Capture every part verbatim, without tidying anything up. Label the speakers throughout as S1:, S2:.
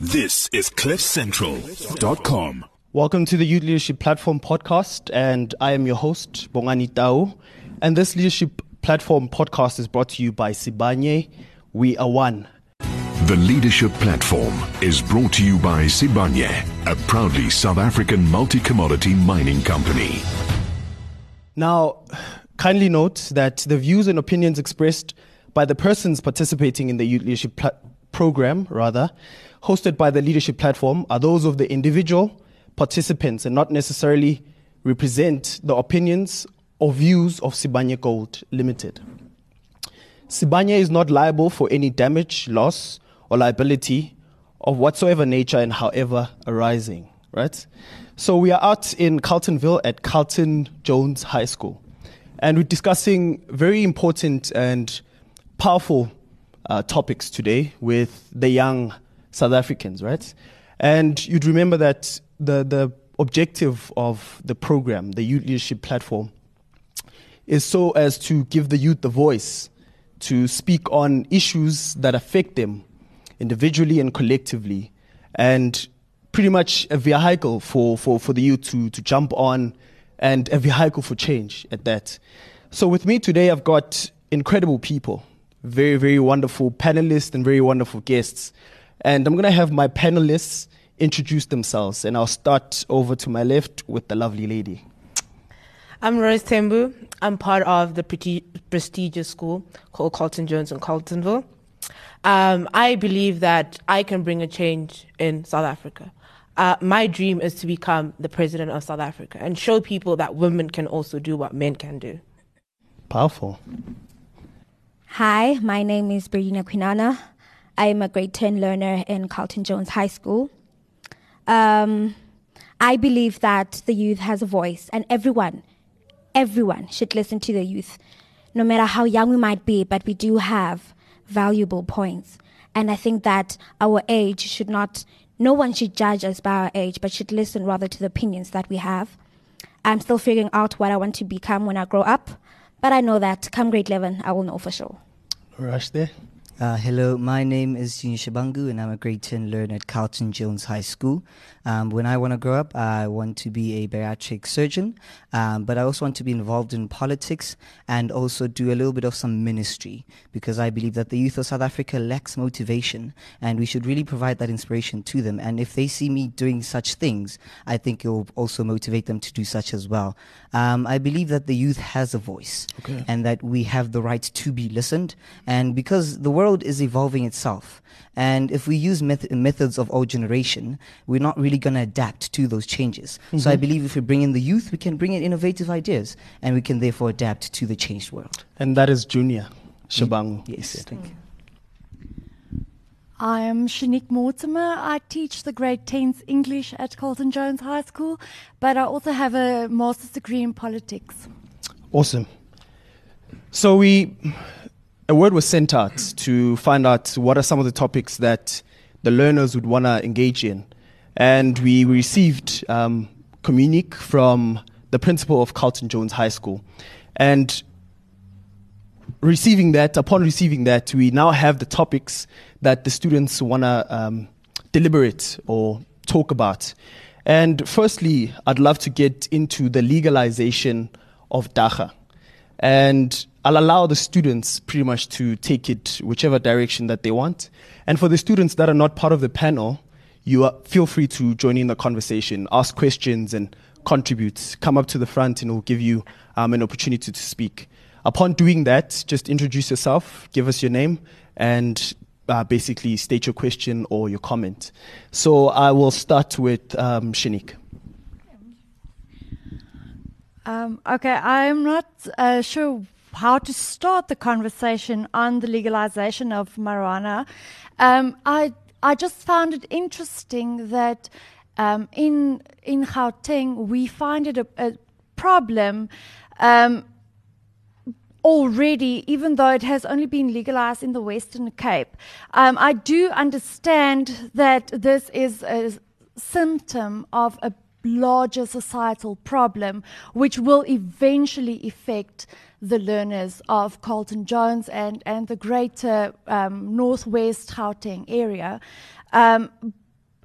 S1: This is cliff central dot com.
S2: Welcome to the Youth Leadership Platform podcast, and I am your host, Bongani Tau. And this Leadership Platform podcast is brought to you by Sibanye. We are one.
S1: The Leadership Platform is brought to you by Sibanye, a proudly South African multi-commodity mining company.
S2: Now, kindly note that the views and opinions expressed by the persons participating in the Youth Leadership Pla- Program, rather, hosted by the Leadership Platform, are those of the individual participants and not necessarily represent the opinions or views of Sibanye Gold Limited. Sibanye is not liable for any damage, loss, or liability of whatsoever nature and however arising, right? So we are out in Carltonville at Carlton Jones High School, and we're discussing very important and powerful uh, topics today with the young South Africans, right? And you'd remember that the, the objective of the program, the Youth Leadership Platform, is so as to give the youth the voice to speak on issues that affect them individually and collectively, and pretty much a vehicle for, for, for the youth to, to jump on, and a vehicle for change at that. So with me today, I've got incredible people, very, very wonderful panelists and very wonderful guests. And I'm going to have my panelists introduce themselves, and I'll start over to my left with the lovely lady.
S3: I'm Rose Tembu. I'm part of the pretty prestigious school called Carlton Jones in Carltonville. Um, I believe that I can bring a change in South Africa. Uh, my dream is to become the president of South Africa and show people that women can also do what men can do.
S2: Powerful.
S4: Hi, my name is Berina Quinana. I am a grade ten learner in Carlton Jones High School. Um, I believe that the youth has a voice, and everyone, everyone should listen to the youth, no matter how young we might be, but we do have valuable points. And I think that our age should not, no one should judge us by our age, but should listen rather to the opinions that we have. I'm still figuring out what I want to become when I grow up, but I know that come grade eleven, I will know for sure.
S2: Rush there.
S5: Uh, hello, my name is Junior Shabangu, and I'm a grade ten learner at Carlton Jones High School. Um, when I want to grow up, I want to be a bariatric surgeon, um, but I also want to be involved in politics and also do a little bit of some ministry, because I believe that the youth of South Africa lacks motivation, and we should really provide that inspiration to them. And if they see me doing such things, I think it will also motivate them to do such as well. Um, I believe that the youth has a voice, okay, and that we have the right to be listened, and because the world is evolving itself, and if we use met- methods of old generation, we're not really going to adapt to those changes. Mm-hmm. So I believe if we bring in the youth, we can bring in innovative ideas, and we can therefore adapt to the changed world.
S2: And that is Junior Shabangu.
S5: Mm. Yes, thank you.
S6: I am Shanique Mortimer. I teach the grade tens English at Carlton Jones High School, but I also have a master's degree in politics.
S2: Awesome. So we... A word was sent out to find out what are some of the topics that the learners would want to engage in. And we received um, communique from the principal of Carlton Jones High School. And receiving that, upon receiving that, we now have the topics that the students want to um, deliberate or talk about. And firstly, I'd love to get into the legalization of dagga. And I'll allow the students pretty much to take it whichever direction that they want. And for the students that are not part of the panel, you are, feel free to join in the conversation, ask questions and contribute. Come up to the front and we'll give you um, an opportunity to speak. Upon doing that, just introduce yourself, give us your name, and uh, basically state your question or your comment. So I will start with um, Shanique.
S6: Um, okay, I'm not uh, sure how to start the conversation on the legalization of marijuana. Um, I I just found it interesting that um, in in Gauteng we find it a, a problem um, already, even though it has only been legalized in the Western Cape. Um, I do understand that this is a symptom of a larger societal problem, which will eventually affect the learners of Carlton Jones and, and the greater um, northwest Gauteng area. Um,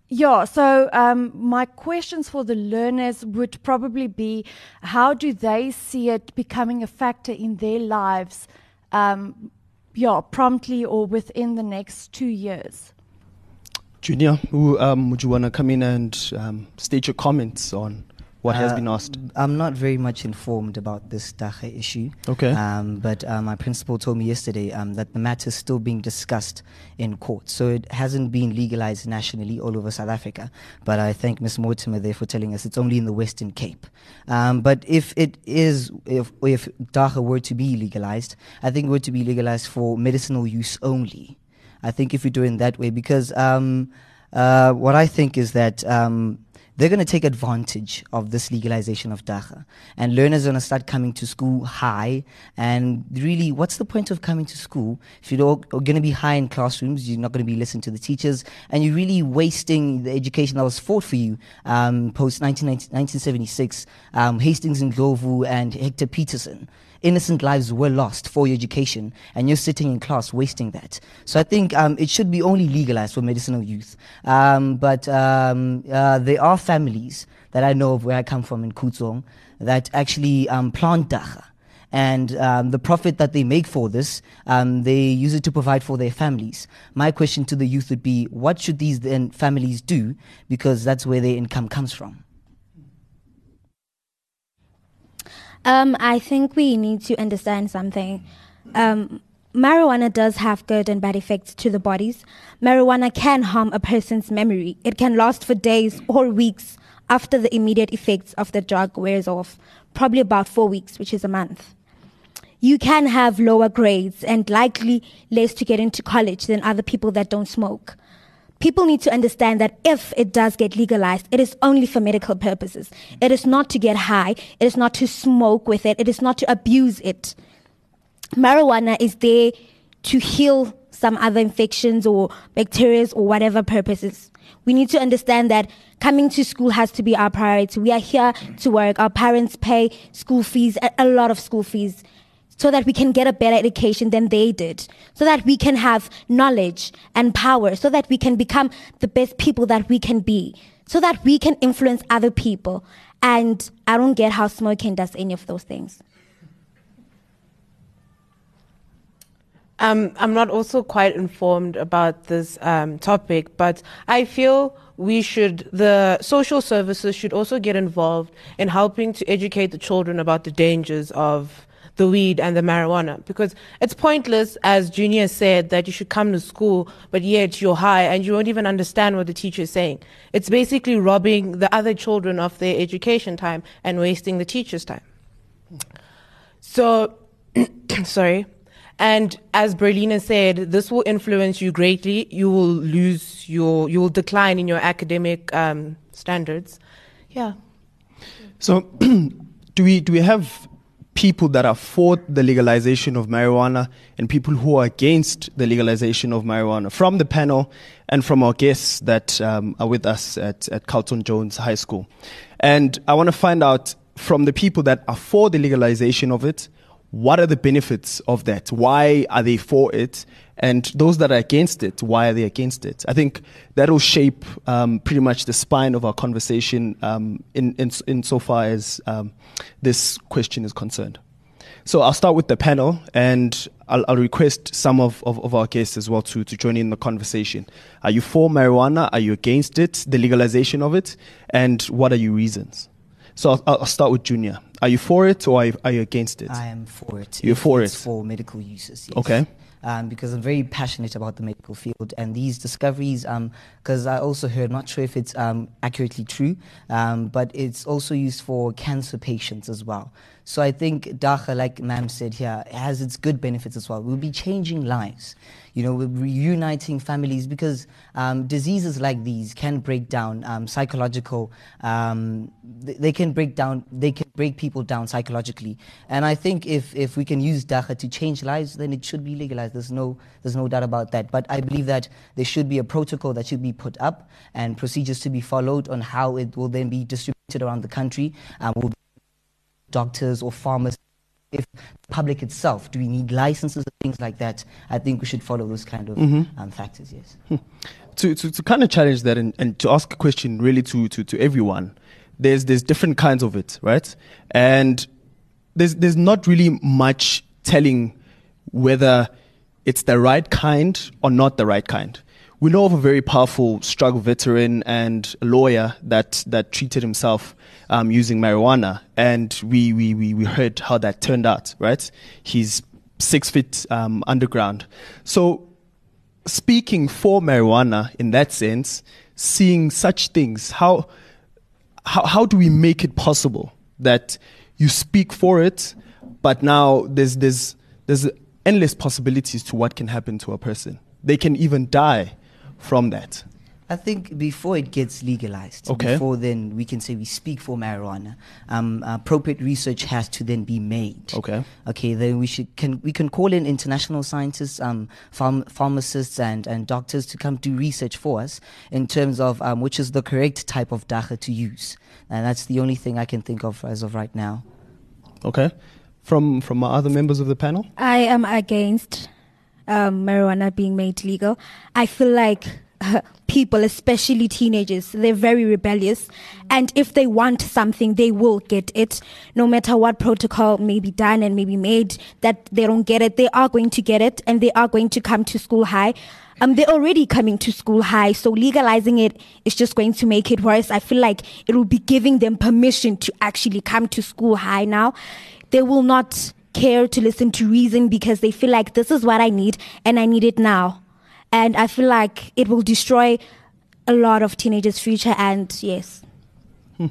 S6: Yeah, so um, my questions for the learners would probably be, how do they see it becoming a factor in their lives, um, yeah, promptly or within the next two years?
S2: Junior, who, um, would you want to come in and um, state your comments on what has
S5: Uh,
S2: been asked?
S5: I'm not very much informed about this Dagga issue.
S2: Okay.
S5: Um, but uh, my principal told me yesterday um, that the matter is still being discussed in court. So it hasn't been legalized nationally all over South Africa. But I thank Miz Mortimer there for telling us it's only in the Western Cape. Um, but if it is, if, if Dagga were to be legalized, I think it were to be legalized for medicinal use only. I think if we do it that way, because um, uh, what I think is that um, they're going to take advantage of this legalization of Dagga, and learners are going to start coming to school high. And really, what's the point of coming to school if you're going to be high in classrooms? You're not going to be listening to the teachers, and you're really wasting the education that was fought for you um, post nineteen seventy-six. Um, Hastings Ndlovu and Hector Peterson. Innocent lives were lost for your education, and you're sitting in class wasting that. So I think um, it should be only legalized for medicinal use. Um, but um, uh, there are families that I know of where I come from in Kutzong that actually um, plant Dagga. And um, the profit that they make for this, um, they use it to provide for their families. My question to the youth would be, what should these then families do? Because that's where their income comes from.
S4: Um, I think we need to understand something. Um, marijuana does have good and bad effects to the bodies. Marijuana can harm a person's memory. It can last for days or weeks after the immediate effects of the drug wears off, probably about four weeks, which is a month. You can have lower grades and likely less to get into college than other people that don't smoke. People need to understand that if it does get legalized, it is only for medical purposes. It is not to get high. It is not to smoke with it. It is not to abuse it. Marijuana is there to heal some other infections or bacteria or whatever purposes. We need to understand that coming to school has to be our priority. We are here to work. Our parents pay school fees, a lot of school fees, so that we can get a better education than they did, so that we can have knowledge and power, so that we can become the best people that we can be, so that we can influence other people. And I don't get how smoking does any of those things.
S3: Um, I'm not also quite informed about this um, topic, but I feel we should, the social services should also get involved in helping to educate the children about the dangers of the weed and the marijuana, because it's pointless, as Junior said, that you should come to school, but yet you're high and you won't even understand what the teacher is saying. It's basically robbing the other children of their education time and wasting the teacher's time. So, sorry. And as Berlina said, this will influence you greatly. You will lose your, you will decline in your academic um, standards. Yeah.
S2: So, do we do we have people that are for the legalization of marijuana and people who are against the legalization of marijuana from the panel and from our guests that um, are with us at, at Carlton Jones High School? And I want to find out from the people that are for the legalization of it, what are the benefits of that? Why are they for it? And those that are against it, why are they against it? I think that will shape um, pretty much the spine of our conversation um, in, in, in so far as um, this question is concerned. So I'll start with the panel, and I'll, I'll request some of, of, of our guests as well to, to join in the conversation. Are you for marijuana? Are you against it, the legalization of it? And what are your reasons? So I'll, I'll start with Junior. Are you for it or are you, are you against it?
S5: I am for it.
S2: You're
S5: If
S2: for
S5: it's
S2: it?
S5: for medical uses, yes.
S2: Okay.
S5: Um, because I'm very passionate about the medical field and these discoveries, because um, I also heard, not sure if it's um, accurately true, um, but it's also used for cancer patients as well. So I think Dagga, like ma'am said here, has its good benefits as well. We'll be changing lives. You know, we're reuniting families, because um, diseases like these can break down um, psychological, um, th- they can break down, they can break people down psychologically. And I think if, if we can use Dagga to change lives, then it should be legalized. There's no, there's no doubt about that. But I believe that there should be a protocol that should be put up and procedures to be followed on how it will then be distributed around the country. Um, will doctors or farmers, if public itself, do we need licenses and things like that? I think we should follow those kind of
S2: Mhm.
S5: um, factors, yes.
S2: to, to, to kind of challenge that and, and to ask a question really to, to, to everyone, there's there's different kinds of it, right? And there's there's not really much telling whether it's the right kind or not the right kind. We know of a very powerful struggle veteran and a lawyer that, that treated himself um, using marijuana, and we, we, we, we heard how that turned out, right? He's six feet um, underground. So speaking for marijuana in that sense, seeing such things, how, how, how do we make it possible that you speak for it, but now there's, there's, there's endless possibilities to what can happen to a person? They can even die from that.
S5: I think before it gets legalized,
S2: okay.
S5: before then we can say we speak for marijuana. Um, appropriate research has to then be made.
S2: Okay.
S5: Okay. Then we should can we can call in international scientists, um, pharm- pharmacists, and, and doctors to come do research for us in terms of um, which is the correct type of dacha to use, and that's the only thing I can think of as of right now.
S2: Okay. From from other members of the panel,
S4: I am against um, marijuana being made legal. I feel like uh, people, especially teenagers, they're very rebellious. And if they want something, they will get it. No matter what protocol may be done and may be made, that they don't get it, they are going to get it, and they are going to come to school high. Um, they're already coming to school high, so legalizing it is just going to make it worse. I feel like it will be giving them permission to actually come to school high now. They will not care to listen to reason because they feel like this is what I need and I need it now. And I feel like it will destroy a lot of teenagers' future, and yes.
S2: Hmm.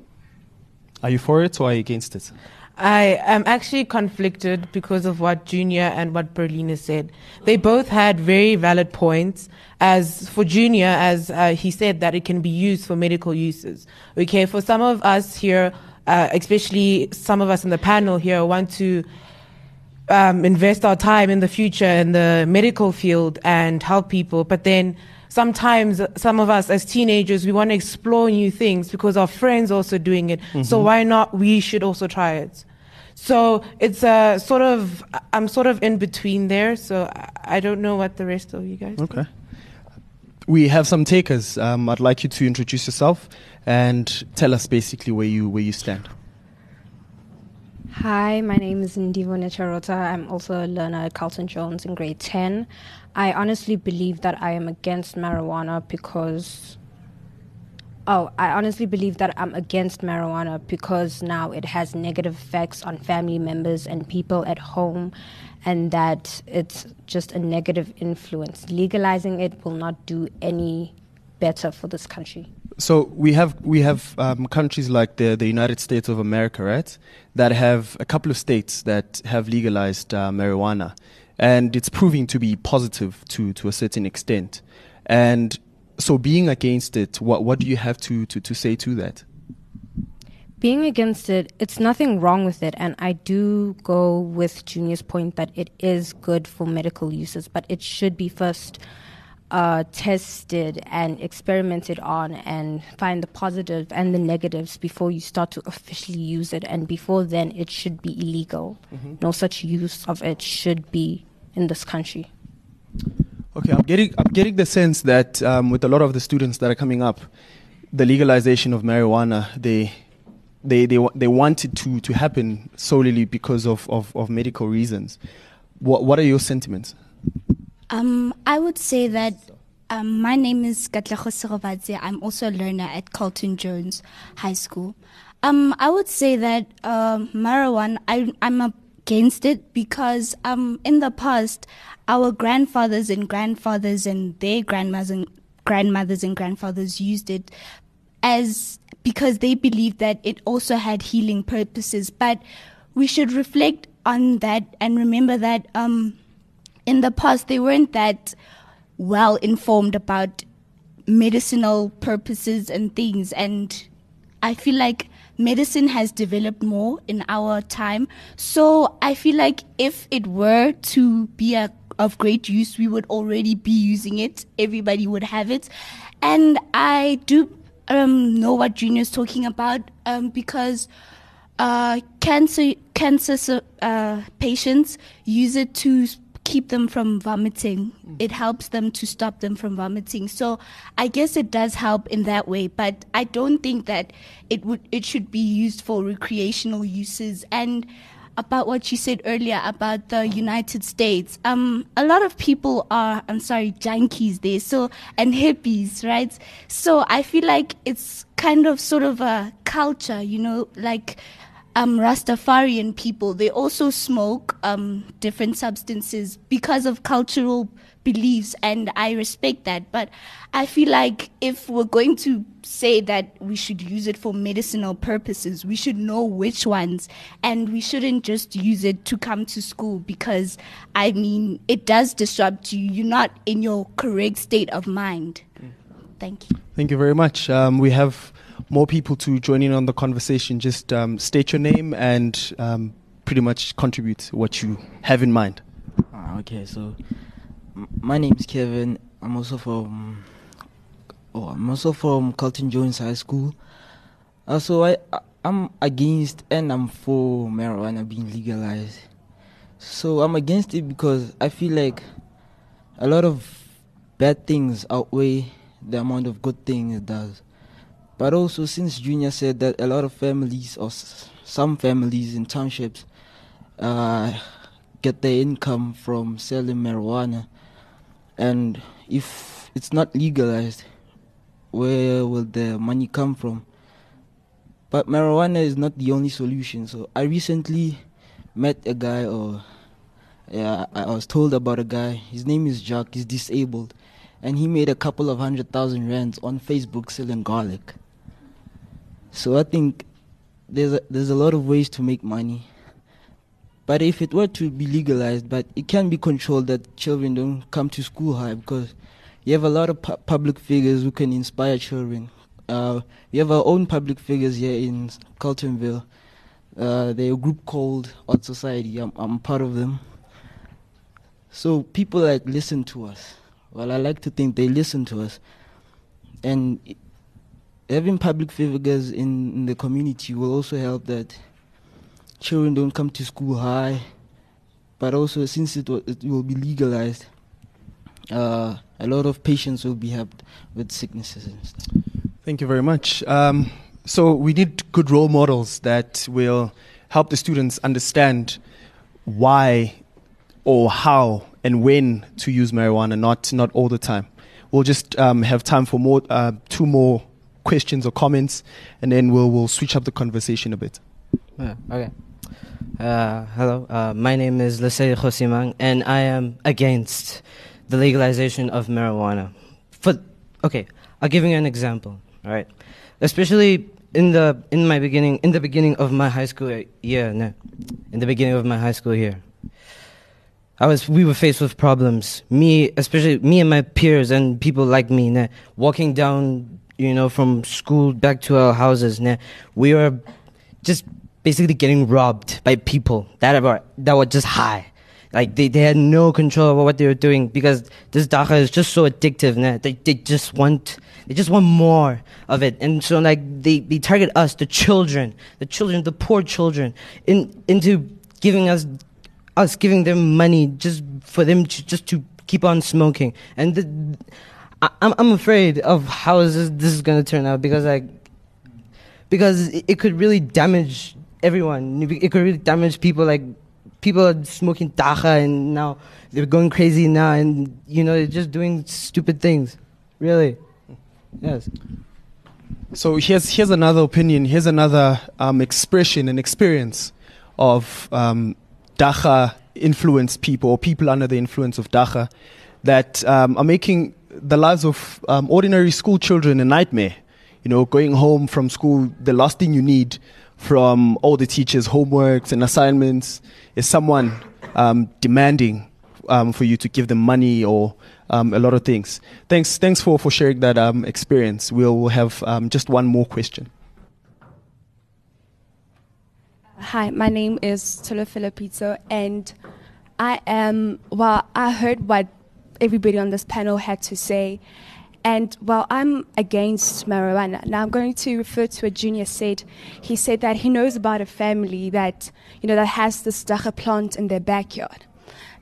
S2: Are you for it or are you against it?
S3: I am actually conflicted because of what Junior and what Berlina said. They both had very valid points. As for Junior, as uh, he said, that it can be used for medical uses. Okay, for some of us here, uh, especially some of us in the panel here, want to um, invest our time in the future in the medical field and help people. But then sometimes some of us as teenagers, we want to explore new things because our friends are also doing it. Mm-hmm. So why not? We should also try it. So it's a sort of, I'm sort of in between there. So I don't know what the rest of you guys
S2: Okay.
S3: think.
S2: We have some takers. Um, I'd like you to introduce yourself and tell us basically where you where you stand.
S7: Hi, my name is Ndivo Necharota. I'm also a learner at Carlton Jones in grade ten. I honestly believe that I am against marijuana because... Oh, I honestly believe that I'm against marijuana because now it has negative effects on family members and people at home, and that it's just a negative influence. Legalizing it will not do any better for this country.
S2: So we have we have um, countries like the, the United States of America, right, that have a couple of states that have legalized uh, marijuana, and it's proving to be positive to, to a certain extent. And so being against it, what what do you have to, to, to say to that?
S7: Being against it, it's nothing wrong with it. And I do go with Junior's point that it is good for medical uses, but it should be first uh, tested and experimented on and find the positive and the negatives before you start to officially use it. And before then, it should be illegal. Mm-hmm. No such use of it should be in this country.
S2: Okay, I'm getting I'm getting the sense that um, with a lot of the students that are coming up, the legalization of marijuana, they they they they want it to, to happen solely because of, of, of medical reasons. What what are your sentiments?
S8: Um, I would say that um, my name is Katlego Serobadze. I'm also a learner at Carlton Jones High School. Um, I would say that um, marijuana, I, I'm against it because um, in the past, our grandfathers and grandfathers and their grandmothers and grandmothers and grandfathers used it as because they believed that it also had healing purposes. But we should reflect on that and remember that um, in the past they weren't that well informed about medicinal purposes and things. And I feel like medicine has developed more in our time. So I feel like if it were to be a of great use, we would already be using it. Everybody would have it. And I do um, know what Junior's talking about um, because uh, cancer cancer uh, patients use it to keep them from vomiting. It helps them to stop them from vomiting. So I guess it does help in that way, but I don't think that it would it should be used for recreational uses. And about what you said earlier about the United States, um, a lot of people are, I'm sorry, junkies there, so, and hippies, right? So I feel like it's kind of sort of a culture, you know, like um, Rastafarian people, they also smoke um, different substances because of cultural beliefs, and I respect that. But I feel like if we're going to say that we should use it for medicinal purposes, we should know which ones, and we shouldn't just use it to come to school, because I mean, it does disrupt you. You're not in your correct state of mind. Thank you.
S2: Thank you very much. Um, we have more people to join in on the conversation. Just um, state your name and um, pretty much contribute what you have in mind.
S9: Ah, okay, so m- my name is Kevin. I'm also from oh, I'm also from Carlton Jones High School. Uh, so I I'm against and I'm for marijuana being legalized. So I'm against it because I feel like a lot of bad things outweigh the amount of good things it does. But also, since Junior said that a lot of families or s- some families in townships uh, get their income from selling marijuana, and if it's not legalized, where will the money come from? But marijuana is not the only solution. So I recently met a guy, or yeah, I was told about a guy. His name is Jack. He's disabled, and he made a couple of hundred thousand rands on Facebook selling garlic. So I think there's a, there's a lot of ways to make money. But if it were to be legalized, but it can be controlled that children don't come to school high, because you have a lot of pu- public figures who can inspire children. Uh, we have our own public figures here in Carltonville. Uh, they're a group called Art Society. I'm, I'm part of them. So people like listen to us. Well, I like to think they listen to us. And it, having public figures in, in the community will also help that children don't come to school high, but also since it will, it will be legalized, uh, a lot of patients will be helped with sicknesses and stuff.
S2: Thank you very much. Um, so we need good role models that will help the students understand why or how and when to use marijuana, not not all the time. We'll just um, have time for more, uh, two more questions or comments, and then we'll we'll switch up the conversation a bit.
S10: Yeah, okay. Uh, hello, uh, my name is Leslie Josimang, and I am against the legalization of marijuana. For okay, I'll give you an example. All right, especially in the in my beginning in the beginning of my high school year, no, in the beginning of my high school year, I was we were faced with problems. Me, especially me and my peers and people like me, nah, walking down, you know, from school back to our houses, nah, we were just basically getting robbed by people that were that were just high. Like they, they had no control over what they were doing, because this dacha is just so addictive, nah. They they just want they just want more of it. And so like they, they target us, the children, the children, the poor children, in into giving us us giving them money just for them to just to keep on smoking. And the, I, I'm I'm afraid of how is this, this is gonna turn out, because like because it, it could really damage everyone. It could really damage people. Like people are smoking dacha and now they're going crazy now, and you know they're just doing stupid things. Really, yes.
S2: So here's here's another opinion. Here's another um, expression and experience of um, dacha influenced people, or people under the influence of dacha, that um, are making the lives of um, ordinary school children a nightmare. You know, going home from school, the last thing you need from all the teachers' homeworks and assignments is someone um, demanding um, for you to give them money or um, a lot of things. Thanks, thanks for, for sharing that um, experience. We'll, we'll have um, just one more question.
S11: Hi, my name is Tolo Filipito, and I am, well, I heard what everybody on this panel had to say. And while I'm against marijuana, now I'm going to refer to what Junior said. He said that he knows about a family that, you know, that has this dacha plant in their backyard.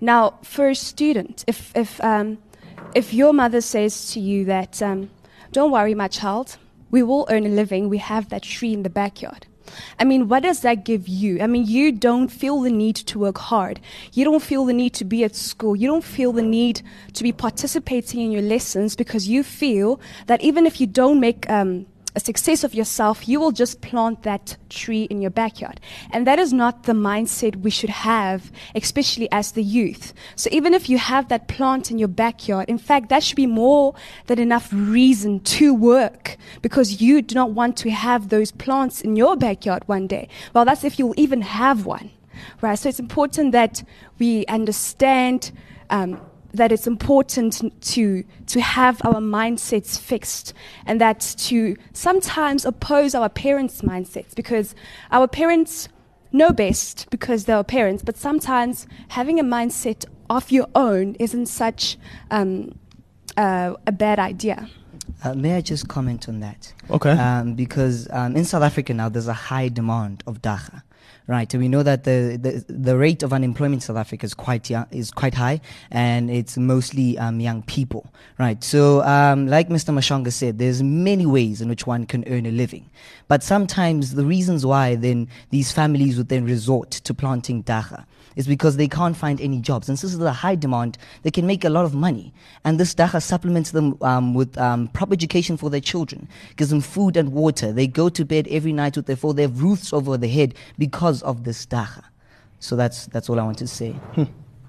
S11: Now, for a student, if if um, if your mother says to you that, um, don't worry, my child, we will earn a living, we have that tree in the backyard. I mean, what does that give you? I mean, you don't feel the need to work hard. You don't feel the need to be at school. You don't feel the need to be participating in your lessons because you feel that even if you don't make um, a success of yourself, you will just plant that tree in your backyard. And that is not the mindset we should have, especially as the youth. So even if you have that plant in your backyard, in fact, that should be more than enough reason to work, because you do not want to have those plants in your backyard one day. Well, that's if you'll even have one, right? So it's important that we understand um, that it's important to to have our mindsets fixed, and that to sometimes oppose our parents' mindsets, because our parents know best because they're parents, but sometimes having a mindset of your own isn't such um, uh, a bad idea.
S5: Uh, may I just comment on that?
S2: Okay.
S5: Um, because um, in South Africa now, there's a high demand of dagga. Right, and we know that the, the the rate of unemployment in South Africa is quite young, is quite high, and it's mostly um, young people. Right, so um, like Mister Mashonga said, there's many ways in which one can earn a living, but sometimes the reasons why then these families would then resort to planting dagga is because they can't find any jobs, and since there's a high demand, they can make a lot of money, and this dagga supplements them um, with um, proper education for their children, gives them food and water. They go to bed every night with their food. They have roofs over their head because of this dagga. So that's that's all I want to say.
S2: Hmm.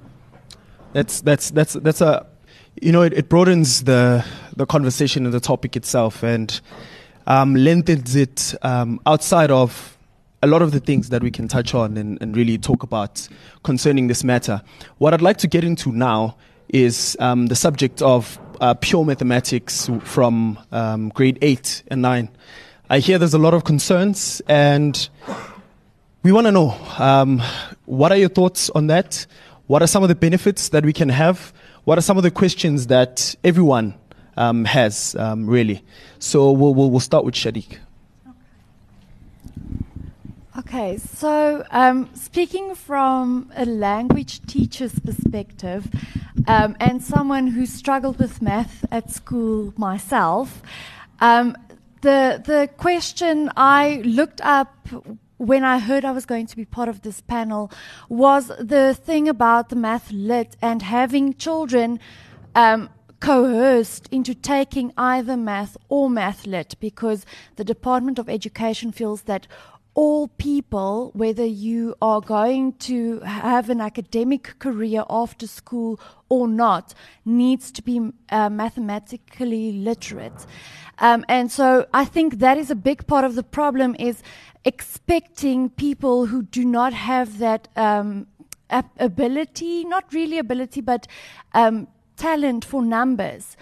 S2: That's that's that's that's a, you know, it, it broadens the the conversation and the topic itself, and um, lengthens it um, outside of a lot of the things that we can touch on and, and really talk about concerning this matter. What I'd like to get into now is um, the subject of uh, pure mathematics from um, grade eight and nine. I hear there's a lot of concerns, and we want to know, um, what are your thoughts on that? What are some of the benefits that we can have? What are some of the questions that everyone um, has, um, really? So we'll, we'll, we'll start with Shadiq.
S6: Okay, so um, speaking from a language teacher's perspective, um, and someone who struggled with math at school myself, um, the the question I looked up when I heard I was going to be part of this panel was the thing about the math lit and having children um, coerced into taking either math or math lit, because the Department of Education feels that all people, whether you are going to have an academic career after school or not, needs to be uh, mathematically literate. Um, and so I think that is a big part of the problem, is expecting people who do not have that um, ap- ability, not really ability, but um, talent for numbers,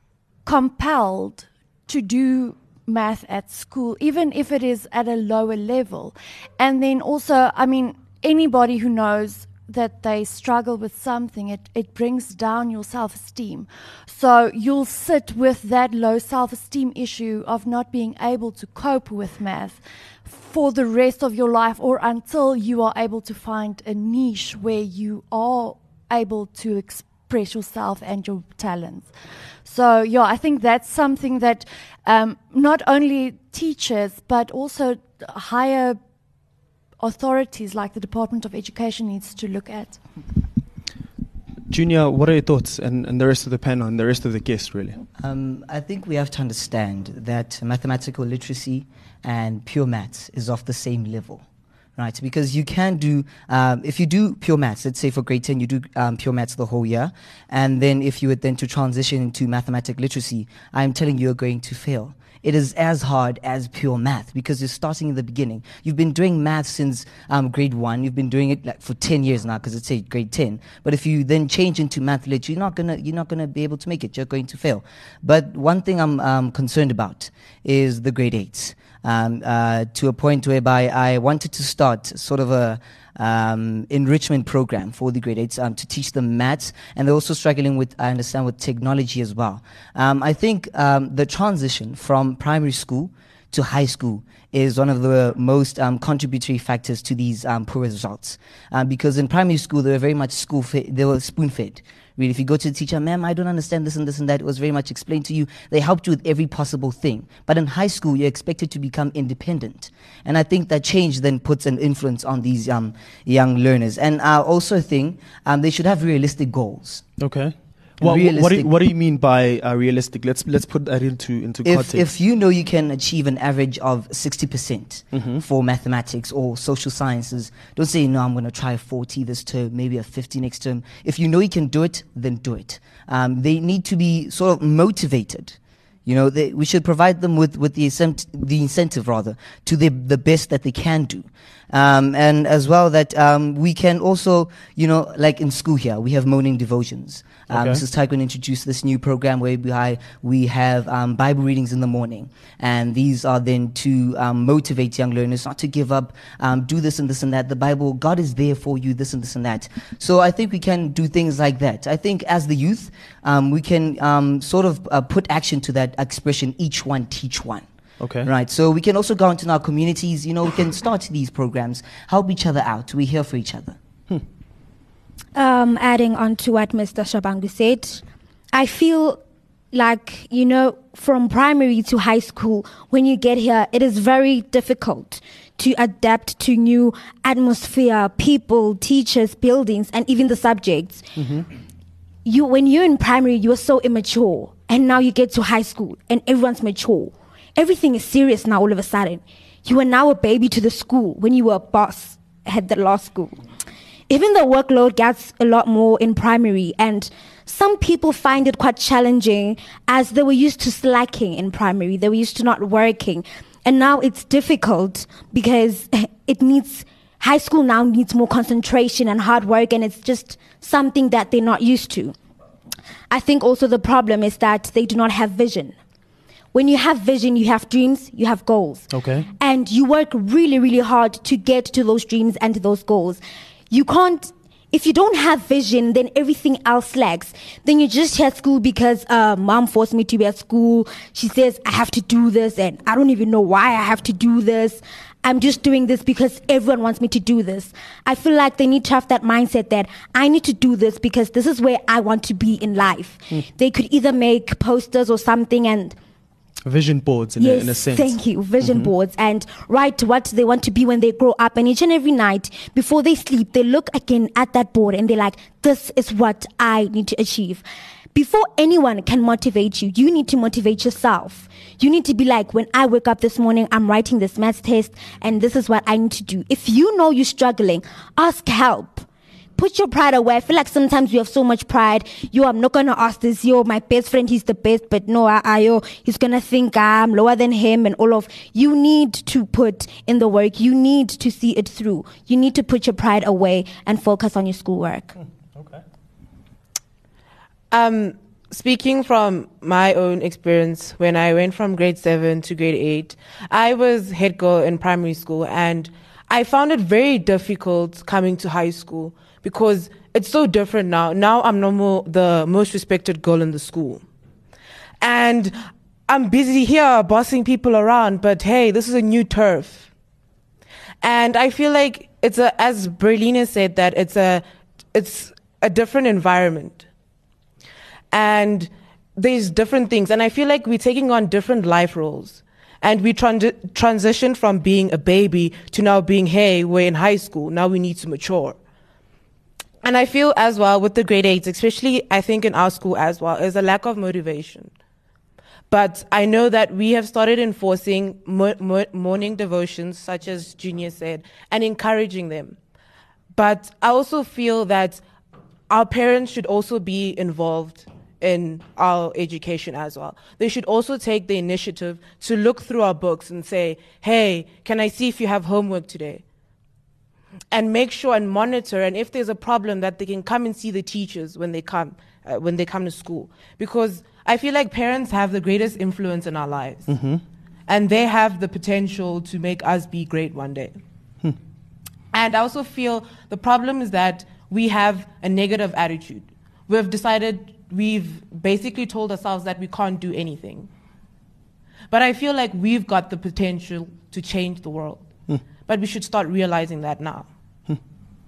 S6: compelled to do math at school, even if it is at a lower level. And then also, I mean, anybody who knows that they struggle with something, it, it brings down your self-esteem. So you'll sit with that low self-esteem issue of not being able to cope with math for the rest of your life, or until you are able to find a niche where you are able to express yourself and your talents. So, yeah, I think that's something that um, not only teachers, but also higher authorities like the Department of Education needs to look at.
S2: Junior, what are your thoughts, and, and the rest of the panel and the rest of the guests, really?
S5: Um, I think we have to understand that mathematical literacy and pure maths is of the same level. Right, because you can do, um, if you do pure maths, let's say for grade ten, you do um, pure maths the whole year, and then if you were then to transition into mathematical literacy, I'm telling you, you're going to fail. It is as hard as pure math, because you're starting in the beginning. You've been doing math since um, grade one. You've been doing it like for ten years now, because it's say grade ten. But if you then change into math lit, you're not gonna you're not gonna be able to make it. You're going to fail. But one thing I'm um, concerned about is the grade eights. Um, uh, to a point whereby I wanted to start sort of a um, enrichment program for the grade eights um, to teach them maths, and they're also struggling with, I understand, with technology as well. Um, I think um, the transition from primary school to high school is one of the most um, contributory factors to these um, poor results. Um, because in primary school, they were very much school fed, they were spoon fed. Really, if you go to the teacher, ma'am, I don't understand this and this and that, it was very much explained to you. They helped you with every possible thing. But in high school, you're expected to become independent. And I think that change then puts an influence on these um, young learners. And I also think um, they should have realistic goals.
S2: Okay. Well, what, do you, what do you mean by uh, realistic? Let's let's put that into into
S5: if,
S2: context.
S5: If you know you can achieve an average of sixty percent
S2: mm-hmm.
S5: for mathematics or social sciences, don't say, no, I'm going to try a forty this term, maybe a fifty next term. If you know you can do it, then do it. Um, they need to be sort of motivated. You know, they, we should provide them with, with the, incent- the incentive, rather, to the, the best that they can do. Um, and as well that um, we can also, you know, like in school here, we have morning devotions. Um,
S2: okay.
S5: Missus Taikwan introduced this new program where we, we have um, Bible readings in the morning. And these are then to um, motivate young learners not to give up, um, do this and this and that. The Bible, God is there for you, this and this and that. So I think we can do things like that. I think as the youth, um, we can um, sort of uh, put action to that expression, each one teach one.
S2: Okay.
S5: Right. So we can also go into our communities, you know, we can start these programs, help each other out. We're here for each other.
S2: Hmm.
S4: Um, adding on to what Mister Shabangu said, I feel like, you know, from primary to high school, when you get here, it is very difficult to adapt to new atmosphere, people, teachers, buildings, and even the subjects.
S2: Mm-hmm.
S4: You, when you're in primary, you are so immature. And now you get to high school and everyone's mature. Everything is serious now all of a sudden. You are now a baby to the school when you were a boss at the law school. Even the workload gets a lot more in primary, and some people find it quite challenging as they were used to slacking in primary. They were used to not working. And now it's difficult because it needs, high school now needs more concentration and hard work, and it's just something that they're not used to. I think also the problem is that they do not have vision. When you have vision, you have dreams, you have goals.
S2: Okay.
S4: And you work really, really hard to get to those dreams and to those goals. You can't, if you don't have vision, then everything else lags. Then you're just here at school because uh, mom forced me to be at school. She says, I have to do this, and I don't even know why I have to do this. I'm just doing this because everyone wants me to do this. I feel like they need to have that mindset that I need to do this because this is where I want to be in life.
S2: Mm.
S4: They could either make posters or something and
S2: vision boards in,
S4: yes,
S2: a, in a sense.
S4: Thank you. Vision
S2: mm-hmm.
S4: boards, and write what they want to be when they grow up. And each and every night before they sleep, they look again at that board and they're like, this is what I need to achieve. Before anyone can motivate you, you need to motivate yourself. You need to be like, when I wake up this morning, I'm writing this maths test and this is what I need to do. If you know you're struggling, ask help. Put your pride away. I feel like sometimes we have so much pride. Yo, I'm not going to ask this. Yo, my best friend, he's the best. But no, I, I, yo, he's going to think I'm lower than him and all of. You need to put in the work. You need to see it through. You need to put your pride away and focus on your schoolwork.
S2: Okay.
S3: Um, speaking from my own experience, when I went from grade seven to grade eight, I was head girl in primary school, and I found it very difficult coming to high school because it's so different now. Now I'm no more the most respected girl in the school. And I'm busy here bossing people around, but hey, this is a new turf. And I feel like it's a, as Berlina said, that it's a, it's a different environment. And there's different things. And I feel like we're taking on different life roles. And we trans- transitioned from being a baby to now being, hey, we're in high school. Now we need to mature. And I feel as well with the grade eights, especially I think in our school as well, is a lack of motivation. But I know that we have started enforcing mo- mo- morning devotions, such as Junior said, and encouraging them. But I also feel that our parents should also be involved in our education as well. They should also take the initiative to look through our books and say, hey, can I see if you have homework today? And make sure and monitor, and if there's a problem, that they can come and see the teachers when they come, uh, when they come to school. Because I feel like parents have the greatest influence in our lives.
S2: Mm-hmm.
S3: And they have the potential to make us be great one day.
S2: Hmm.
S3: And I also feel the problem is that we have a negative attitude. We've decided, we've basically told ourselves that we can't do anything. But I feel like we've got the potential to change the world. Mm. But we should start realizing that now.
S2: Mm.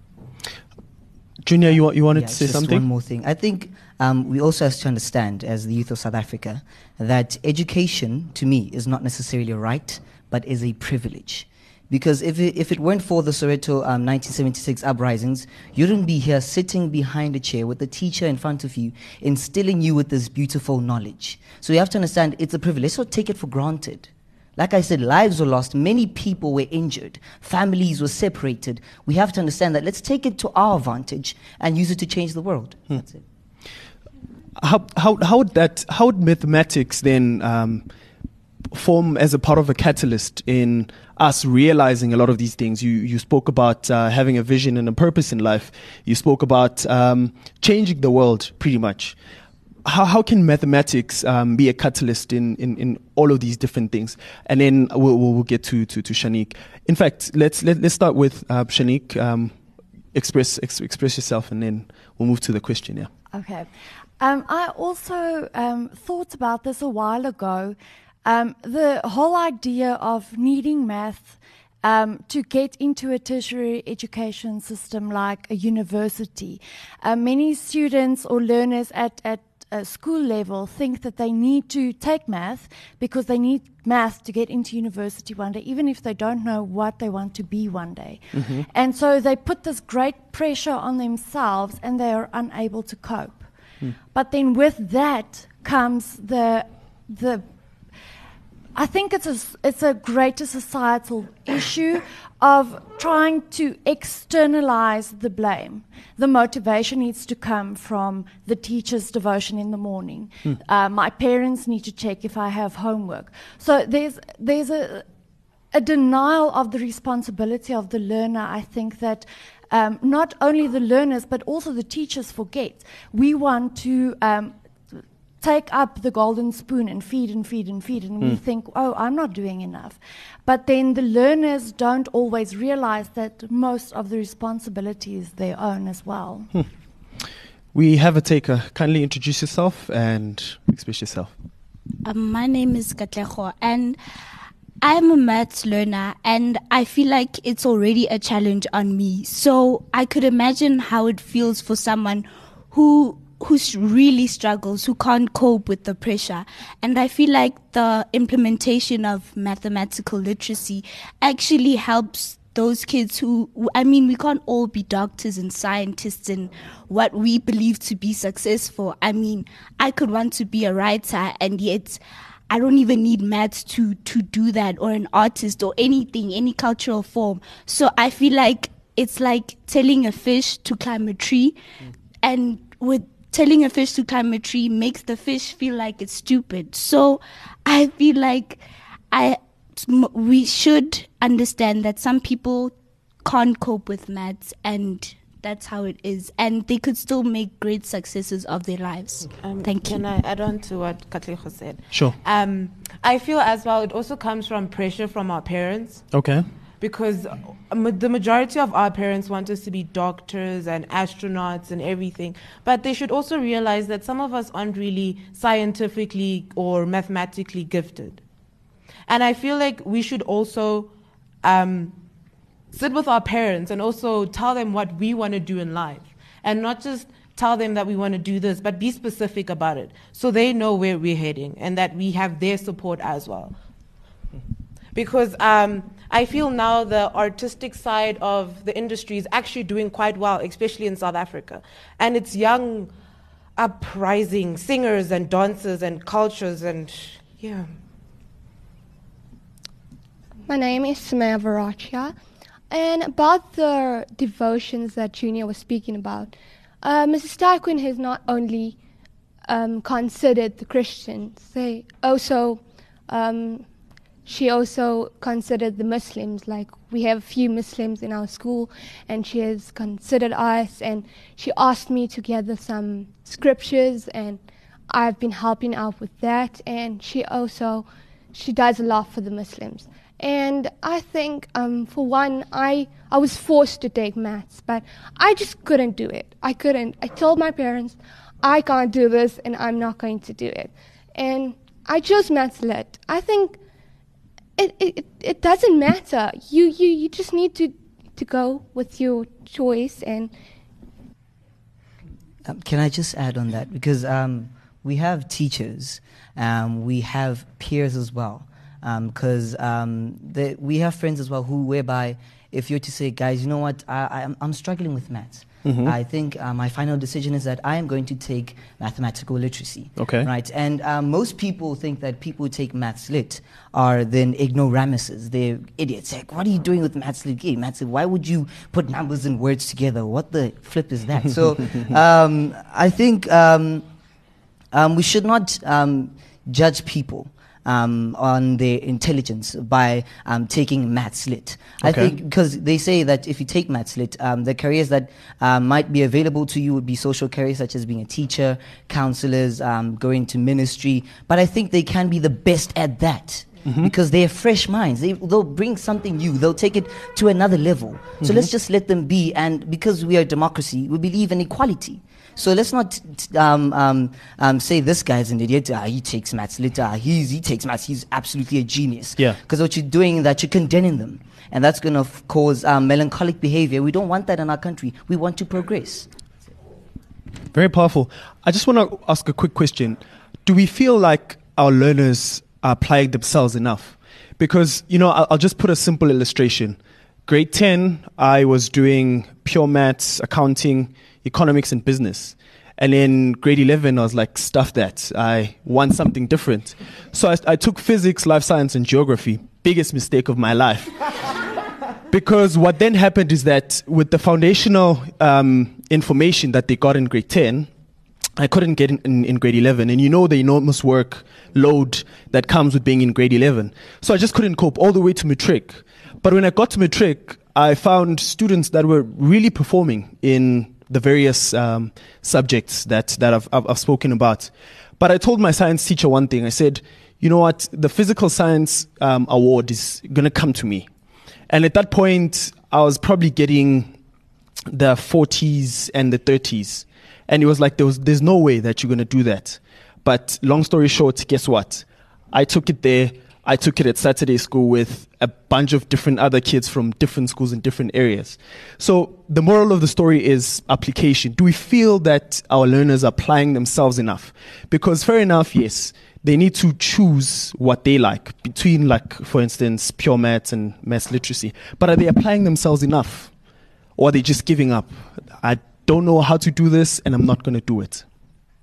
S2: Junior, you, you wanted
S5: yeah,
S2: to say
S5: just
S2: something?
S5: One more thing. I think um, we also have to understand, as the youth of South Africa, that education, to me, is not necessarily a right, but is a privilege. Because if it, if it weren't for the Soweto um, nineteen seventy-six uprisings, you wouldn't be here sitting behind a chair with a teacher in front of you, instilling you with this beautiful knowledge. So you have to understand it's a privilege. Let's not take it for granted. Like I said, lives were lost. Many people were injured. Families were separated. We have to understand that. Let's take it to our advantage and use it to change the world. Hmm. That's it.
S2: How, how, how would that, how would mathematics then um, form as a part of a catalyst in us realizing a lot of these things? You you spoke about uh, having a vision and a purpose in life. You spoke about um, changing the world, pretty much. How how can mathematics um, be a catalyst in, in, in all of these different things? And then we'll we'll, we'll get to, to to Shanique. In fact, let's let, let's start with uh, Shanique. Um, express ex- express yourself, and then we'll move to the question. Yeah.
S6: Okay. Um, I also um, thought about this a while ago. Um, the whole idea of needing math um, to get into a tertiary education system like a university. Uh, many students or learners at, at uh, school level think that they need to take math because they need math to get into university one day, even if they don't know what they want to be one day. Mm-hmm. And so they put this great pressure on themselves and they are unable to cope. Mm. But then with that comes the the I think it's a, it's a greater societal issue of trying to externalize the blame. The motivation needs to come from the teacher's devotion in the morning. Hmm. Uh, my parents need to check if I have homework. So there's there's a, a denial of the responsibility of the learner, I think, that um, not only the learners but also the teachers forget. We want to Um, take up the golden spoon and feed and feed and feed, and mm. we think, oh, I'm not doing enough. But then the learners don't always realize that most of the responsibility is their own as well.
S2: Hmm. We have a taker. Kindly introduce yourself and express yourself.
S8: Um, my name is Katlego, and I'm a maths learner, and I feel like it's already a challenge on me. So I could imagine how it feels for someone who who really struggles, who can't cope with the pressure. And I feel like the implementation of mathematical literacy actually helps those kids who, I mean, we can't all be doctors and scientists and what we believe to be successful. I mean, I could want to be a writer, and yet I don't even need maths to, to do that, or an artist or anything, any cultural form. So I feel like it's like telling a fish to climb a tree, mm. and with telling a fish to climb a tree makes the fish feel like it's stupid. So I feel like I we should understand that some people can't cope with maths, and that's how it is. And they could still make great successes of their lives.
S3: Um,
S8: Thank you.
S3: Can I add on to what Katlego said?
S2: Sure.
S3: Um, I feel as well it also comes from pressure from our parents.
S2: Okay.
S3: Because the majority of our parents want us to be doctors and astronauts and everything. But they should also realize that some of us aren't really scientifically or mathematically gifted. And I feel like we should also um, sit with our parents and also tell them what we want to do in life. And not just tell them that we want to do this, but be specific about it. So they know where we're heading and that we have their support as well. Because um, I feel now the artistic side of the industry is actually doing quite well, especially in South Africa. And it's young, uprising singers and dancers and cultures and, yeah.
S12: My name is Samaya Varachia. And about the devotions that Junior was speaking about, uh, Missus Tarquin has not only um, considered the Christians, they also... Um, She also considered the Muslims. Like, we have a few Muslims in our school, and she has considered us, and she asked me to gather some scriptures, and I've been helping out with that. And she also, she does a lot for the Muslims. And I think, um, for one, I, I was forced to take maths, but I just couldn't do it. I couldn't. I told my parents, I can't do this, and I'm not going to do it. And I chose Maths Lit. I think it, it, it doesn't matter. You, you, you just need to, to go with your choice. And
S5: um, can I just add on that? Because um, we have teachers, um, we have peers as well. Because um, um, we have friends as well who, whereby if you're to say, guys, you know what, I, I'm, I'm struggling with maths. Mm-hmm. I think uh, my final decision is that I am going to take mathematical literacy.
S2: Okay.
S5: Right? And um, most people think that people who take Maths Lit are then ignoramuses. They're idiots. Like, what are you doing with Maths Lit? Hey, Maths Lit, why would you put numbers and words together? What the flip is that? So um, I think um, um, we should not um, judge people Um, on their intelligence by um, taking Maths Lit.
S2: Okay.
S5: I think because they say that if you take Maths Lit, um, the careers that um, might be available to you would be social careers such as being a teacher, counselors, um, going to ministry. But I think they can be the best at that. Mm-hmm. Because they're fresh minds. They, they'll bring something new. They'll take it to another level. So mm-hmm. let's just let them be. And because we are a democracy, we believe in equality. So let's not um, um, um, say this guy's an idiot. Uh, he takes Maths Lit. Uh, he's, he takes maths. He's absolutely a genius.
S2: Yeah.
S5: Because what you're doing is that you're condemning them. And that's going to f- cause um, melancholic behavior. We don't want that in our country. We want to progress.
S2: Very powerful. I just want to ask a quick question. Do we feel like our learners are applying themselves enough? Because, you know, I'll, I'll just put a simple illustration. Grade ten, I was doing pure maths, accounting, economics and business. And in grade eleven, I was like, stuff that. I want something different. So I, I took physics, life science, and geography. Biggest mistake of my life. Because what then happened is that with the foundational um, information that they got in grade ten, I couldn't get in, in, in grade eleven. And you know the enormous work load that comes with being in grade eleven. So I just couldn't cope all the way to matric. But when I got to matric, I found students that were really performing in the various um, subjects that, that I've, I've, I've spoken about. But I told my science teacher one thing. I said, you know what, the physical science um, award is going to come to me. And at that point, I was probably getting the forties and the thirties. And it was like, there was, there's no way that you're going to do that. But long story short, guess what? I took it there. I took it at Saturday school with a bunch of different other kids from different schools in different areas. So the moral of the story is application. Do we feel that our learners are applying themselves enough? Because fair enough, yes, they need to choose what they like between, like, for instance, pure maths and maths literacy. But are they applying themselves enough? Or are they just giving up? I don't know how to do this and I'm not going to do it.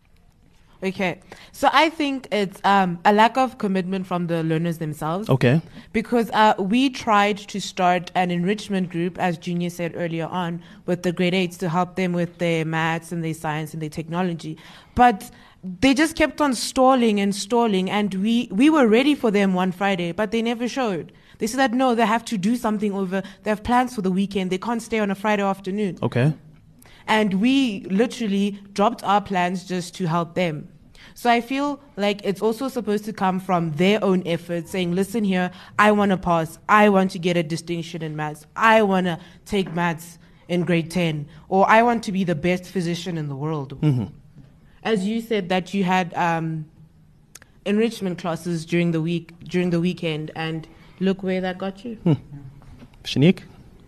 S3: Okay, so I think it's um, a lack of commitment from the learners themselves.
S2: Okay.
S3: Because uh, we tried to start an enrichment group, as Junior said earlier on, with the grade eights to help them with their maths and their science and their technology. But they just kept on stalling and stalling, and we, we were ready for them one Friday, but they never showed. They said that, no, they have to do something over, they have plans for the weekend, they can't stay on a Friday afternoon.
S2: Okay.
S3: And we literally dropped our plans just to help them. So I feel like it's also supposed to come from their own efforts, saying, listen here, I want to pass. I want to get a distinction in maths. I want to take maths in grade ten. Or I want to be the best physician in the world.
S2: Mm-hmm.
S3: As you said that you had um, enrichment classes during the week, during the weekend, and look where that got you.
S2: Hmm. Shanique?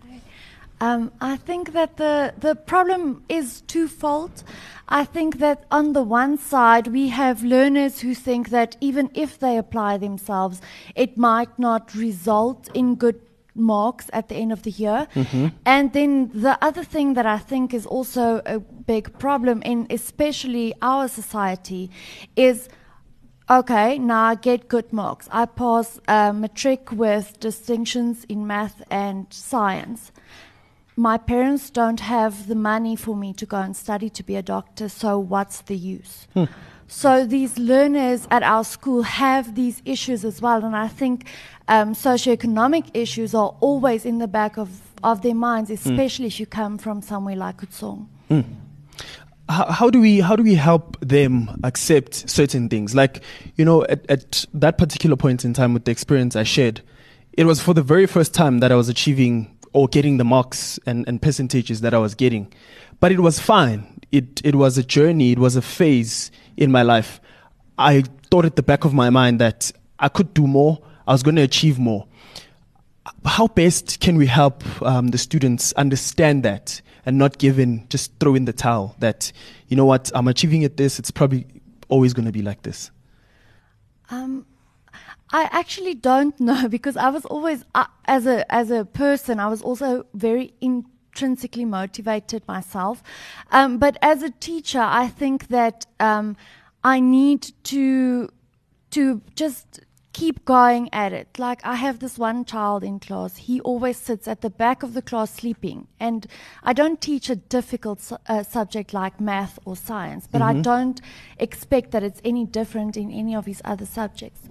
S6: Um, I think that the, the problem is twofold. I think that on the one side, we have learners who think that even if they apply themselves, it might not result in good marks at the end of the year.
S13: Mm-hmm.
S6: And then the other thing that I think is also a big problem in especially our society is, okay, now I get good marks. I pass uh, matric with distinctions in math and science. My parents don't have the money for me to go and study to be a doctor, so what's the use?
S2: Hmm.
S6: So these learners at our school have these issues as well, and I think um, socioeconomic issues are always in the back of, of their minds, especially mm. if you come from somewhere like Utsong.
S2: Mm. How, how do we how do we help them accept certain things? Like, you know, at, at that particular point in time with the experience I shared, it was for the very first time that I was achieving or getting the marks and, and percentages that I was getting. But it was fine. It it was a journey. It was a phase in my life. I thought at the back of my mind that I could do more, I was going to achieve more. How best can we help um, the students understand that and not give in, just throw in the towel that, you know what, I'm achieving at this, it's probably always going to be like this?
S6: Um, I actually don't know, because I was always, uh, as a as a person, I was also very intrinsically motivated myself. Um, but as a teacher, I think that um, I need to to just keep going at it. Like, I have this one child in class. He always sits at the back of the class sleeping. And I don't teach a difficult su- uh, subject like math or science, but
S13: Mm-hmm.
S6: I don't expect that it's any different in any of his other subjects.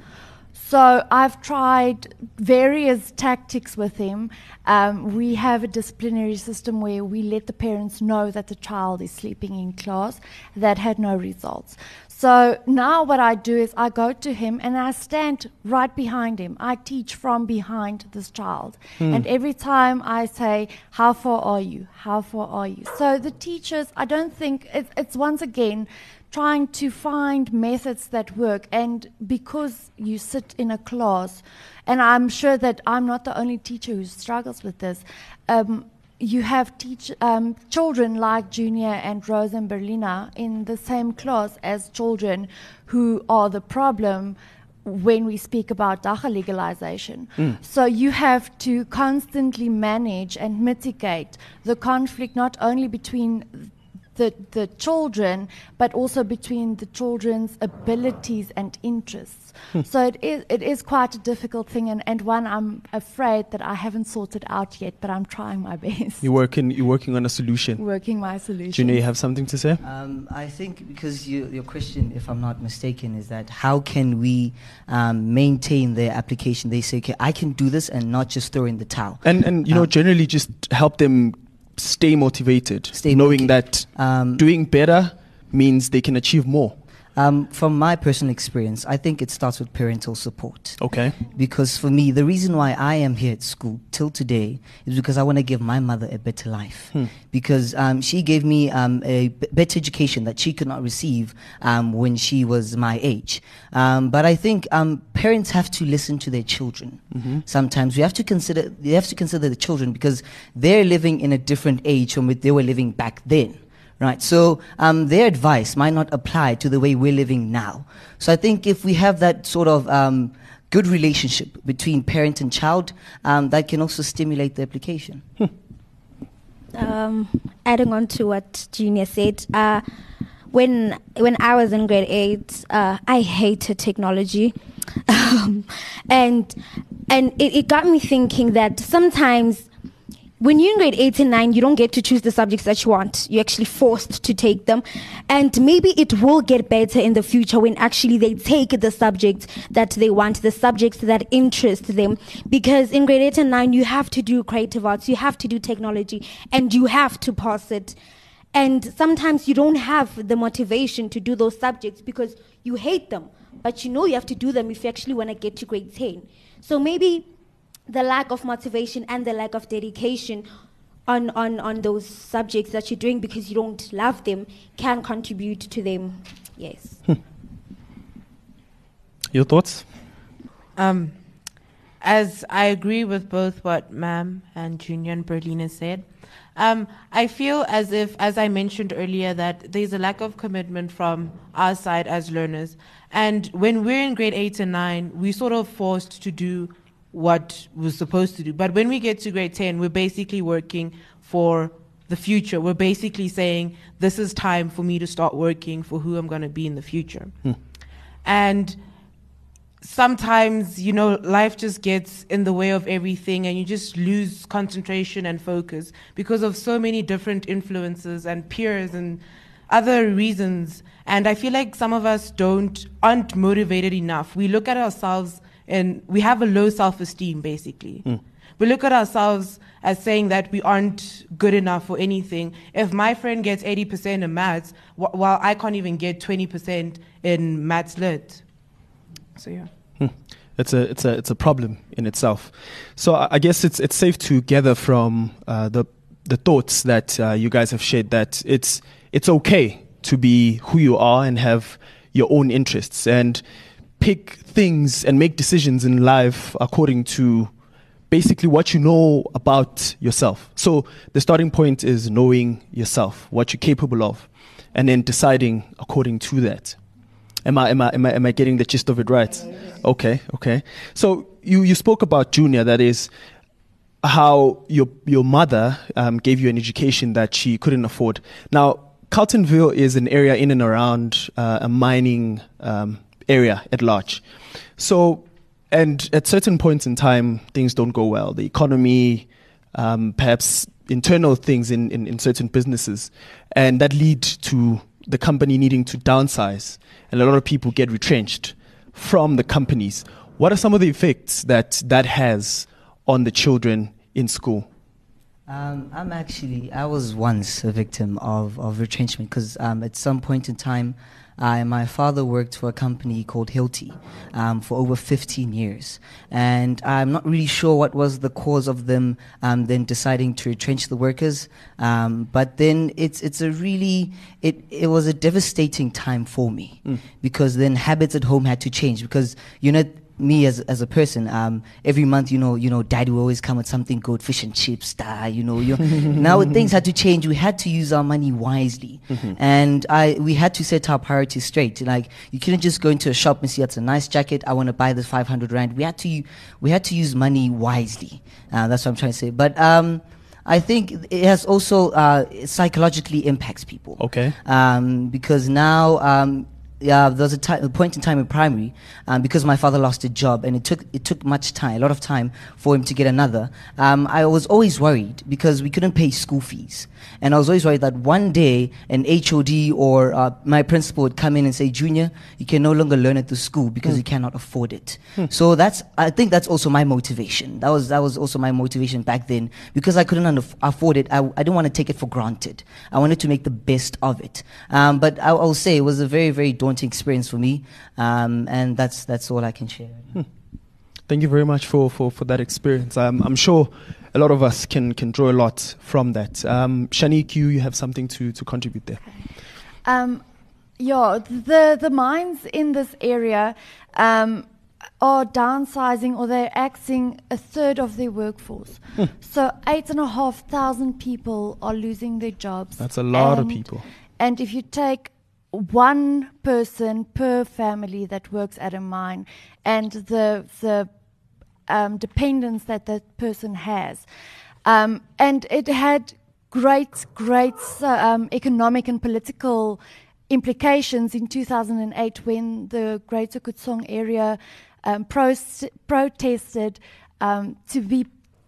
S6: So I've tried various tactics with him. Um, we have a disciplinary system where we let the parents know that the child is sleeping in class. That had no results. So now what I do is I go to him and I stand right behind him. I teach from behind this child.
S13: Hmm.
S6: And every time I say, how far are you? How far are you? So the teachers, I don't think, it's, it's once again trying to find methods that work. And because you sit in a class, and I'm sure that I'm not the only teacher who struggles with this, um, you have teach, um, children like Junior and Rose and Berlina in the same class as children who are the problem when we speak about DACA legalization.
S13: Mm.
S6: So you have to constantly manage and mitigate the conflict not only between the, the children, but also between the children's abilities and interests.
S2: Hmm.
S6: So it is it is quite a difficult thing, and, and one I'm afraid that I haven't sorted out yet, but I'm trying my best.
S2: You're working, you're working on a solution.
S6: Working my solution.
S2: Junior, you have something to say?
S5: Um, I think because you, your question, if I'm not mistaken, is that how can we um, maintain their application? They say, okay, I can do this and not just throw in the towel.
S2: And, and you know, generally just help them stay motivated,
S5: Stay
S2: knowing that
S5: Um,
S2: doing better means they can achieve more.
S5: Um, from my personal experience, I think it starts with parental support.
S2: Okay.
S5: Because for me, the reason why I am here at school till today is because I want to give my mother a better life.
S2: Hmm.
S5: Because um, she gave me um, a b- better education that she could not receive um, when she was my age. Um, but I think um, parents have to listen to their children.
S2: Mhm.
S5: Sometimes we have to consider they have to consider the children because they're living in a different age from what they were living back then. Right, so um, their advice might not apply to the way we're living now. So I think if we have that sort of um, good relationship between parent and child, um, that can also stimulate the application.
S4: Um, adding on to what Junior said, uh, when when I was in grade eight, uh, I hated technology, um, and and it, it got me thinking that sometimes when you're in grade eight and nine, you don't get to choose the subjects that you want. You're actually forced to take them. And maybe it will get better in the future when actually they take the subjects that they want, the subjects that interest them. Because in grade eight and nine, you have to do creative arts, you have to do technology, and you have to pass it. And sometimes you don't have the motivation to do those subjects because you hate them. But you know you have to do them if you actually want to get to grade ten. So maybe the lack of motivation and the lack of dedication on, on, on those subjects that you're doing because you don't love them can contribute to them. Yes.
S2: Your thoughts?
S3: Um, as I agree with both what Ma'am and Junior and Berlina said, um, I feel as if, as I mentioned earlier, that there's a lack of commitment from our side as learners. And when we're in grade eight and nine, we're sort of forced to do what we're supposed to do. But when we get to grade ten, we're basically working for the future. We're basically saying, this is time for me to start working for who I'm going to be in the future.
S2: Hmm.
S3: And sometimes, you know, life just gets in the way of everything and you just lose concentration and focus because of so many different influences and peers and other reasons. And I feel like some of us don't, aren't motivated enough. We look at ourselves and we have a low self-esteem, basically.
S2: Mm.
S3: We look at ourselves as saying that we aren't good enough for anything. If my friend gets eighty percent in maths, wh- while I can't even get twenty percent in maths lit. So, yeah.
S2: Hmm. It's a it's a it's a problem in itself. So I, I guess it's it's safe to gather from uh, the the thoughts that uh, you guys have shared that it's it's okay to be who you are and have your own interests. And pick things and make decisions in life according to basically what you know about yourself. So the starting point is knowing yourself, what you're capable of, and then deciding according to that. Am I am I am I am I getting the gist of it right? Okay, okay. So you, you spoke about Junior, that is how your your mother um, gave you an education that she couldn't afford. Now, Carletonville is an area in and around uh, a mining um, area at large. So, and at certain points in time, things don't go well. The economy, um, perhaps internal things in, in, in certain businesses, and that lead to the company needing to downsize, and a lot of people get retrenched from the companies. What are some of the effects that that has on the children in school?
S5: Um, I'm actually, I was once a victim of, of retrenchment because um, at some point in time, uh, my father worked for a company called Hilti um, for over fifteen years. And I'm not really sure what was the cause of them um, then deciding to retrench the workers. Um, but then it's it's a really, it, it was a devastating time for me mm. because then habits at home had to change because, you know, me as as a person, um, every month, you know, you know, Dad will always come with something good, fish and chips, da, you know. You now things had to change. We had to use our money wisely, mm-hmm. and I we had to set our priorities straight. Like you couldn't just go into a shop and see that's a nice jacket. I want to buy this five hundred rand. We had to we had to use money wisely. Uh, that's what I'm trying to say. But um, I think it has also uh, psychologically impacts people.
S2: Okay.
S5: Um, because now. Um, Yeah, there was a, ti- a point in time in primary um, because my father lost a job and it took it took much time, a lot of time for him to get another. Um, I was always worried because we couldn't pay school fees, and I was always worried that one day an H O D or uh, my principal would come in and say, "Junior, you can no longer learn at the school because mm. you cannot afford it." Hmm. So that's I think that's also my motivation. That was that was also my motivation back then because I couldn't un- afford it. I, I didn't want to take it for granted. I wanted to make the best of it. Um, but I, I'll say it was a very very daunting experience for me, um, and that's that's all I can share.
S2: Hmm. Thank you very much for, for, for that experience. Um, I'm sure a lot of us can, can draw a lot from that. Um, Shanique, you, you have something to, to contribute there.
S6: Um, yeah, the the mines in this area um, are downsizing, or they're axing a third of their workforce. Hmm. So eight and a half thousand people are losing their jobs.
S2: That's a lot
S6: and,
S2: of people.
S6: And if you take one person per family that works at a mine and the the um, dependence that that person has. Um, and it had great, great uh, um, economic and political implications in two thousand eight when the Greater Kutsong area um, pros- protested um, to be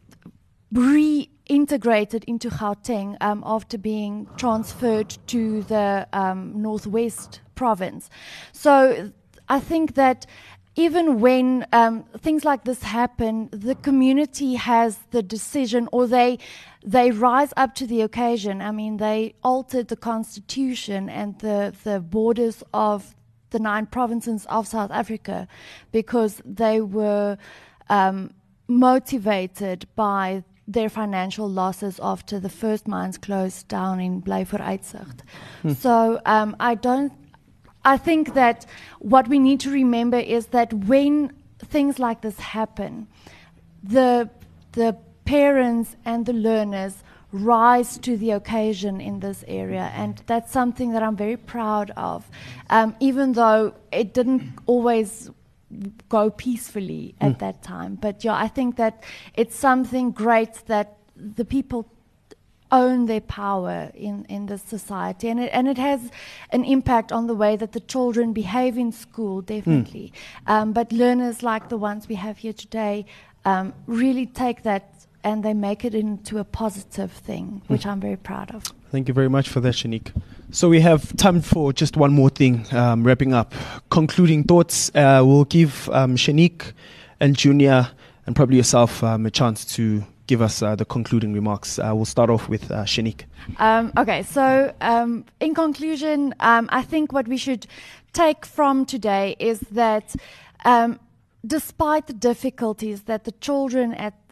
S6: reintegrated into Gauteng um, after being transferred to the um, Northwest province. So I think that even when um, things like this happen, the community has the decision, or they they rise up to the occasion. I mean, they altered the constitution and the, the borders of the nine provinces of South Africa because they were um, motivated by their financial losses after the first mines closed down in Bly Vooruitzicht. Hmm. So um, I don't. I think that what we need to remember is that when things like this happen, the the parents and the learners rise to the occasion in this area, and that's something that I'm very proud of, um, even though it didn't always go peacefully at mm. that time. But yeah, I think that it's something great that the people own their power in, in this society, and it and it has an impact on the way that the children behave in school, definitely. Mm. Um, but learners like the ones we have here today um, really take that and they make it into a positive thing, which mm. I'm very proud of.
S2: Thank you very much for that, Shanique. So we have time for just one more thing, um, wrapping up. Concluding thoughts, uh, we'll give um, Shanique and Junior and probably yourself um, a chance to give us uh, the concluding remarks. Uh, we'll start off with uh, Shanique.
S6: Um, okay, so um, in conclusion, um, I think what we should take from today is that um, despite the difficulties that the children at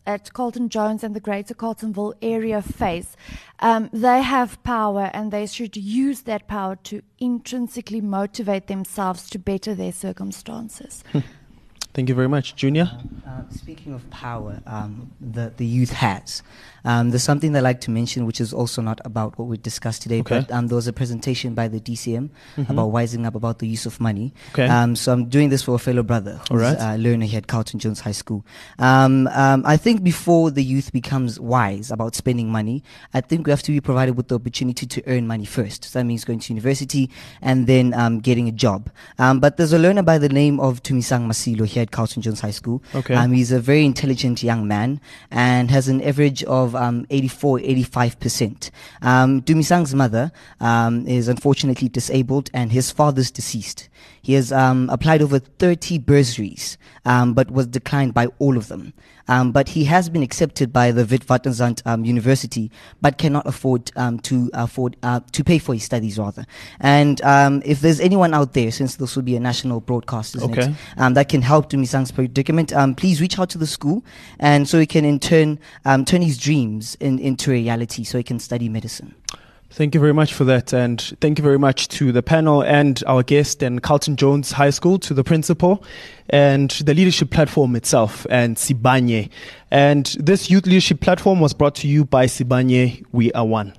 S6: at Carlton Jones and the Greater Carltonville area face, um, they have power and they should use that power to intrinsically motivate themselves to better their circumstances.
S2: Thank you very much. Junior?
S5: Uh, uh, speaking of power, um, the, the youth has. Um, there's something I'd like to mention, which is also not about what we discussed today,
S2: Okay.
S5: but um, there was a presentation by the D C M
S2: Mhm.
S5: about wising up about the use of money.
S2: Okay.
S5: Um, so I'm doing this for a fellow brother, who's
S2: Alright.
S5: a learner here at Carlton Jones High School. Um, um, I think before the youth becomes wise about spending money, I think we have to be provided with the opportunity to earn money first. So that means going to university and then um, getting a job. Um, but there's a learner by the name of Tumisang Masilo here at Carlton Jones High School.
S2: Okay.
S5: Um, he's a very intelligent young man and has an average of um, eighty-four, eighty-five percent. Um, Tumisang's mother um, is unfortunately disabled and his father's deceased. He has um, applied over thirty bursaries, um, but was declined by all of them. Um, but he has been accepted by the Witwatersrand um, University, but cannot afford um, to afford uh, to pay for his studies rather. And um, if there's anyone out there, since this will be a national broadcast, isn't
S2: Okay.
S5: it, um, that can help Tumisang's predicament, um, please reach out to the school, and so he can in turn um, turn his dreams in, into reality, so he can study medicine.
S2: Thank you very much for that, and thank you very much to the panel and our guest and Carlton Jones High School, to the principal and the leadership platform itself and Sibanye. And this youth leadership platform was brought to you by Sibanye. We are one.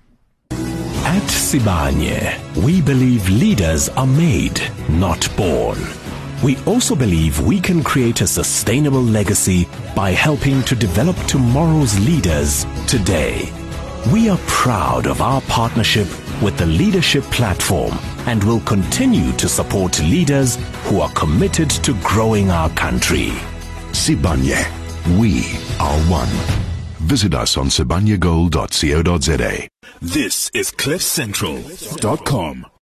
S13: At Sibanye, we believe leaders are made, not born. We also believe we can create a sustainable legacy by helping to develop tomorrow's leaders today. We are proud of our partnership with the Leadership Platform and will continue to support leaders who are committed to growing our country.
S1: Sibanye, we are one. Visit us on sibanye gold dot co dot za.
S13: This is cliff central dot com.